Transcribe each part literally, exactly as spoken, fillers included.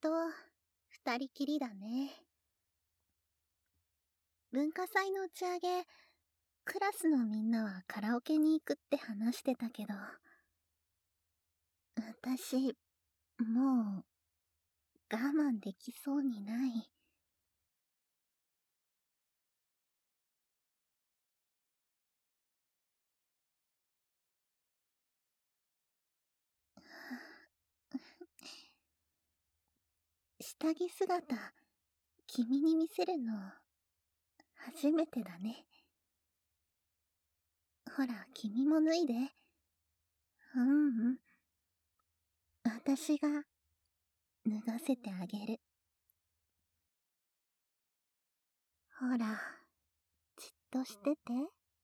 と二人きりだね。文化祭の打ち上げ、クラスのみんなはカラオケに行くって話してたけど、私、もう、我慢できそうにない。下着姿、君に見せるの、初めてだね。ほら、君も脱いで。うんうん。私が、脱がせてあげる。ほら、じっとしてて。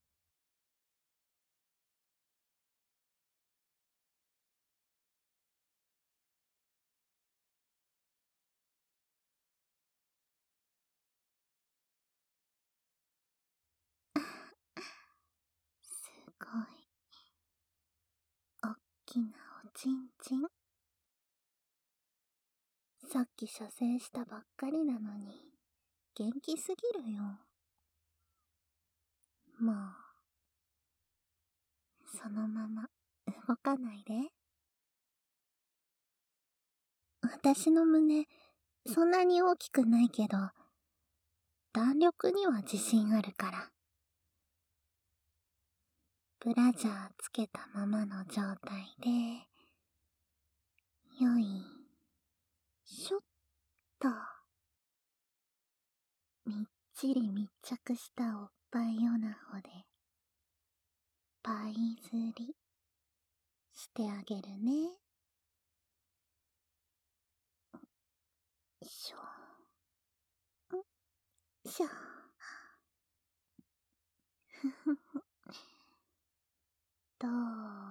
すごい。おっきなおちんちん。さっき射精したばっかりなのに、元気すぎるよ。もう、そのまま、動かないで。私の胸、そんなに大きくないけど、弾力には自信あるから。ブラジャーつけたままの状態で、よいしょっと。みっちり密着したおっぱいオナホで、パイ釣りしてあげるね。よいしょ。よいしょ。ふふふ。どう？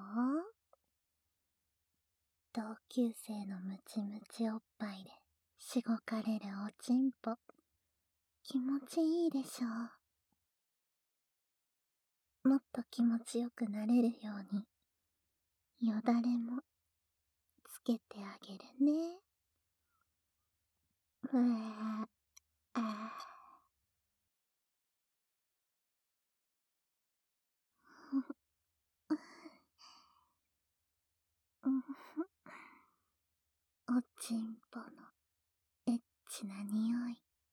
同級生のムチムチおっぱいでしごかれるおちんぽ、気持ちいいでしょう。もっと気持ちよくなれるように、よだれもつけてあげるね。うわああ。おちんぽのエッチな匂い、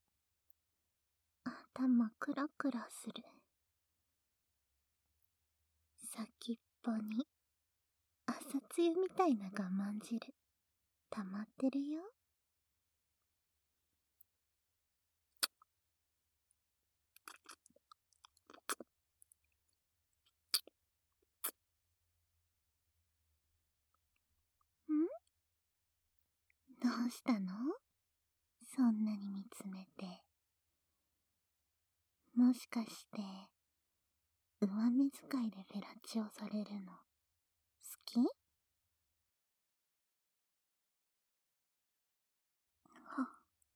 頭クラクラする。先っぽに朝露みたいな我慢汁溜まってるよ。ん？どうしたの？そんなに見つめて。もしかして上目遣いでフェラチオされるの好き？は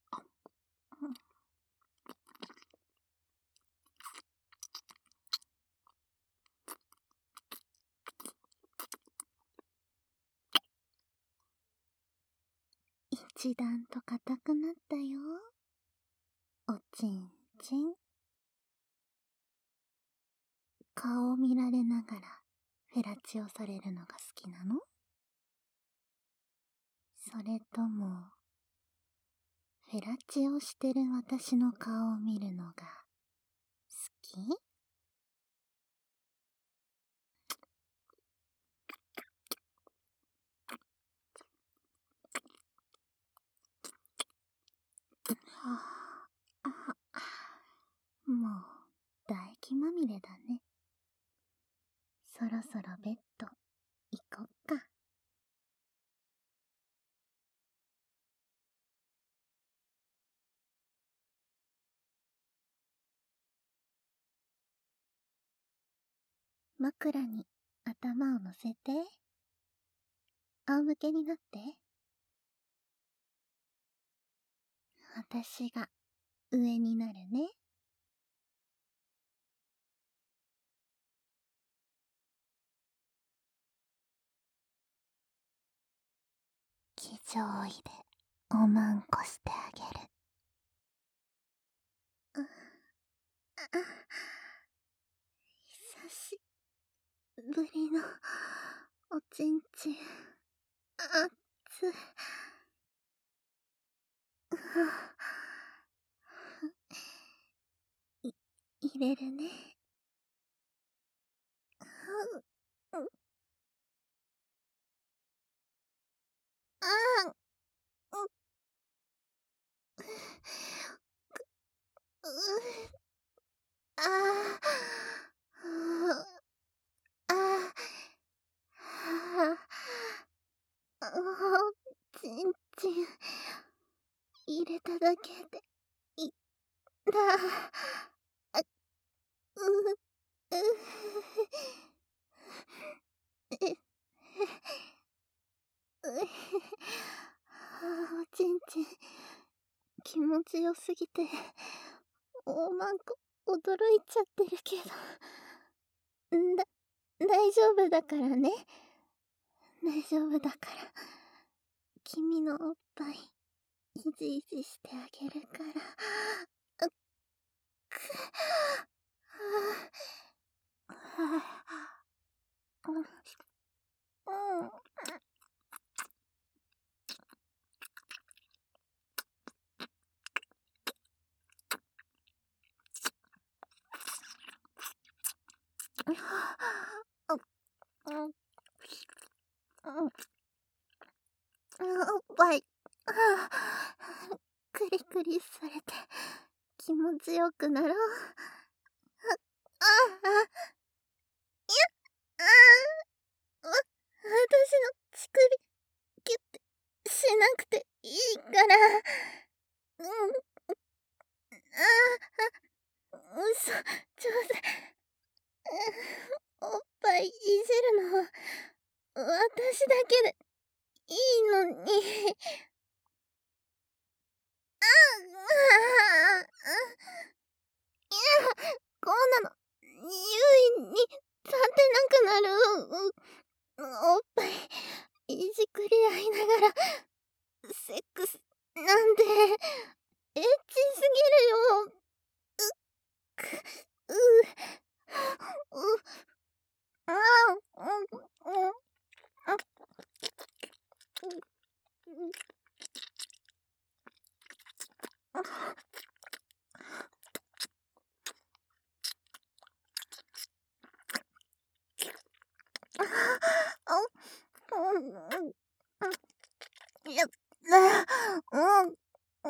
一段と硬くなったよ。おちんちん。顔を見られながらフェラチオされるのが好きなの？それともフェラチオしてる私の顔を見るのが好き？はあ、あ、もう唾液まみれだね。そろそろベッド行こっか。枕に頭を乗せて。仰向けになって。私が上になるね。騎乗位でおまんこしてあげる。あ、あ、久しぶりのおちんちん、あっつい。い、入れるね。うん、あん、う、う、ああ、ああ、ああ、ちんちん、入れただけで、いた、あ、う、う、え、うえ、あおちんちん、気持ちよすぎて、おまんこ、驚いちゃってるけど。んだ、大丈夫だからね。大丈夫だから。君のおっぱい、いじいじしてあげるから。うっく、はぁ、はぁ、うん、うん。うん、うん、おっぱい、クリクリされて気持ちよくなろう。あ、あ、あ、いや、あ、わ、私の乳首、キュッてしなくていいから。うん、ああ、嘘、上手。おっぱいいじるのは私だけでいいのに。ああ、いや、こんなの優位に立てなくなる。おっぱいいじくり合いながらセックスなんてエッチすぎるよ。うっく、う、う、ああ、うん、うん、あ、うん、うん、あ、あ、うん、うん、やだ、うん、うん、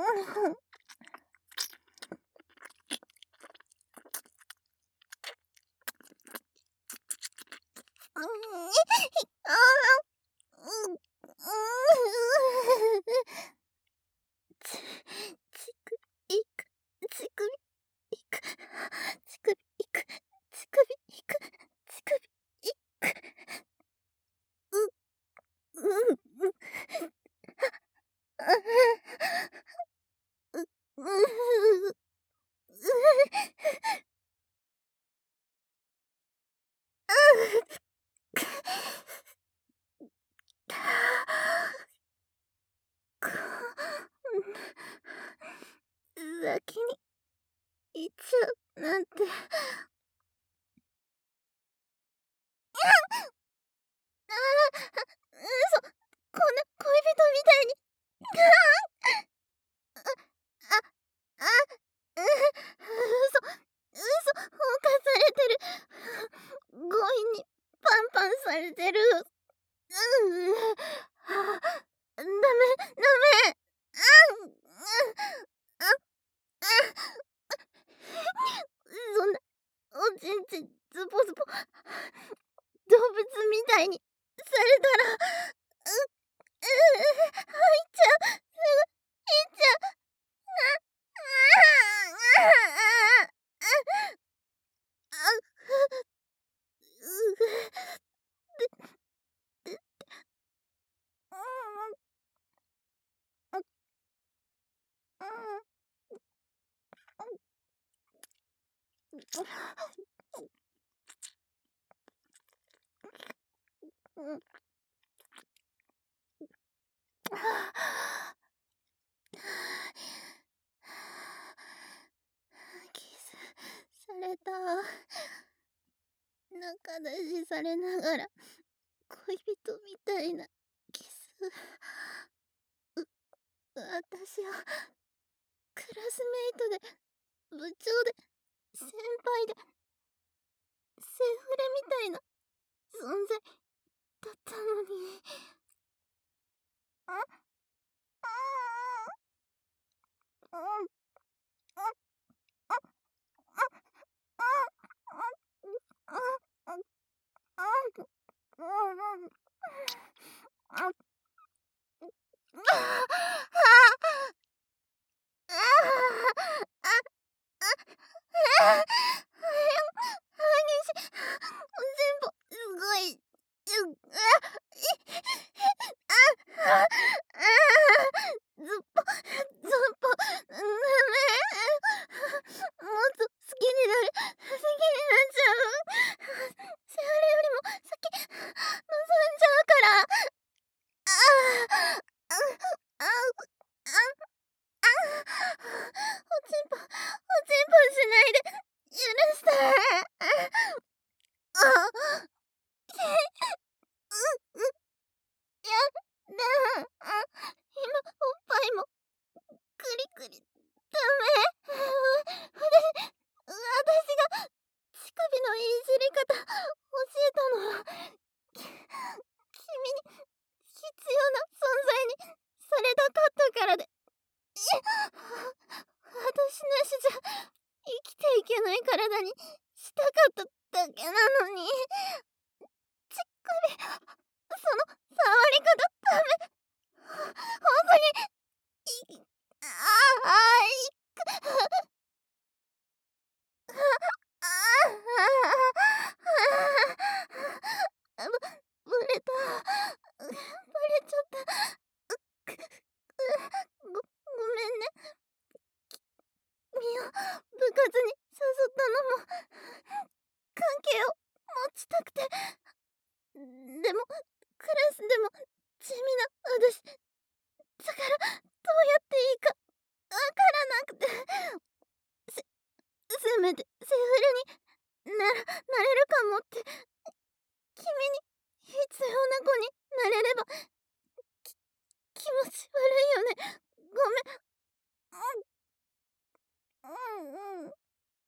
ああ、うん、うん、ち、ちく、いく、ちくび、いく、ちくび、いく、ちくび、いく、ちくび、いく、う、うん、うん、あう、う、う、先に行っちゃうなんて。ああ、嘘、こんな恋人みたいに。あ、あ、あ、う、嘘、嘘、放火されてる。強引にパンパンされてる。うん、はあ、ダメ、ダメ。あん、あ、あ、そんな、おちんちんズボズボ、動物みたいにされたら、う、う、入っちゃう、すぐ、入っちゃう。ああ、ああ、ああ、う、うん、うん、うん。 れた。仲出しされながら恋人みたいなキス。う、私はクラスメイトで部長で先輩でセフレみたいな存在だったのに。あああああああ体にしたかっただけなのに。ちっくり、その触り方ダメ。ほんとに、い、ああ、いく。ああ、あ、ぶ、ぶれた。バレちゃった。く、く、ご、ごめんね。き、みを部活に誘ったのも関係を持ちたくて。でもクラスでも地味な私だからどうやっていいかわからなくて。せ、せめてセフレにな、なれるかもって。君に必要な子になれれば。き、気持ち悪いよね。ごめん。うんうんうん。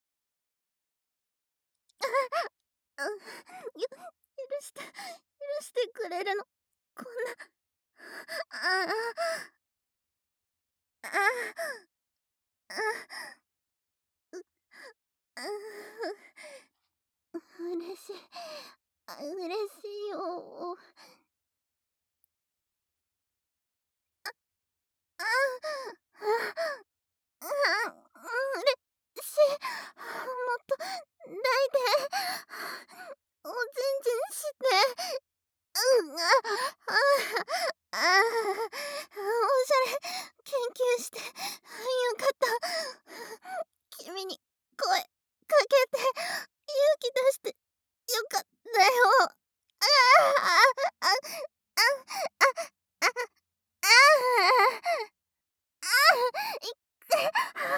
あ、よ、許して、許してくれるの。こんな。ああ。ああ。あ、う、あう、嬉しい。あ、嬉しいよ。あ、ああ、ああ、うれしい。もっと抱いて。おちんちんして。うん、あ、ああ、ああ、おしゃれ研究してよかった。君に声かけて勇気出してよかったよ。ああ、あ、あ、あ、あ、あ、ああ。ああ、いく、いく、いく、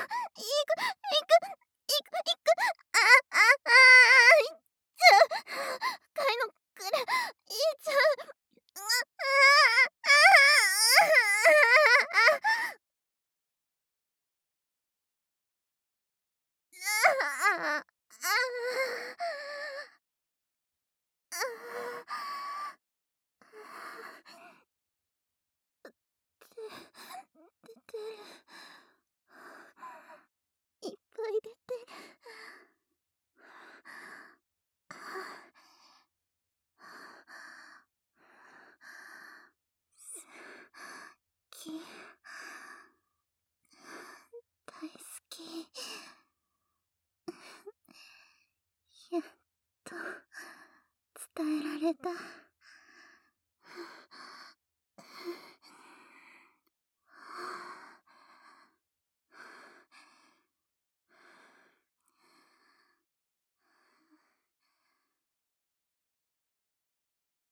いく、いく、あ、あ、ああ、いっちゃう。かいのくれ、いっちゃう。あ、ああ、ああ。ああ、ああ。ああ。出てる。いっぱい出てる。好き。大好き。やっと伝えられた。